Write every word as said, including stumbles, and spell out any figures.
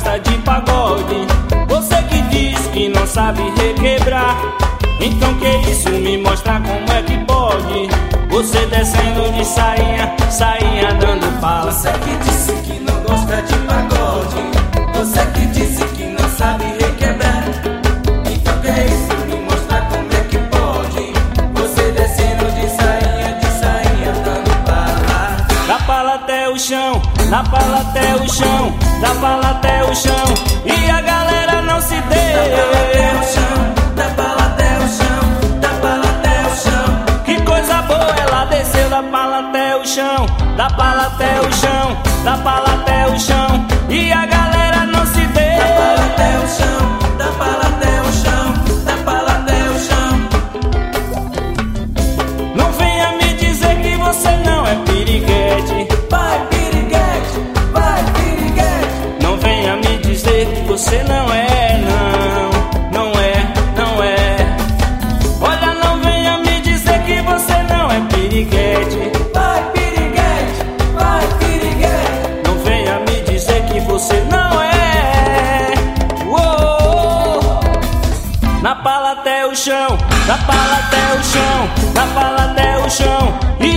gosta de pagode. Você que diz que não sabe requebrar, então que isso, me mostra como é que pode. Você descendo de sainha, sainha dando pala. Você que disse que não gosta de pagode, você que disse que não sabe requebrar, então que isso, me mostra como é que pode. Você descendo de sainha, de sainha dando pala. Da pala até o chão, da pala até o chão, da pala até o chão, e a galera não se Da pala até o deixa. chão, da pala até o chão, da pala até o chão. Que coisa boa, ela desceu da pala até o chão, da pala até o chão, da pala até o chão, e a galera não se Da pala até o deixa. chão, da pala até o chão, da pala até o chão. Não venha me dizer que você não é piriguete. Vai piriguete, vai piriguete. Não venha me dizer que você não é, não, não é, não é. Olha, não venha me dizer que você não é piriguete. Vai piriguete, vai piriguete. Não venha me dizer que você não é. Uou! Na pala até o chão, na pala até o chão, na pala até o chão, e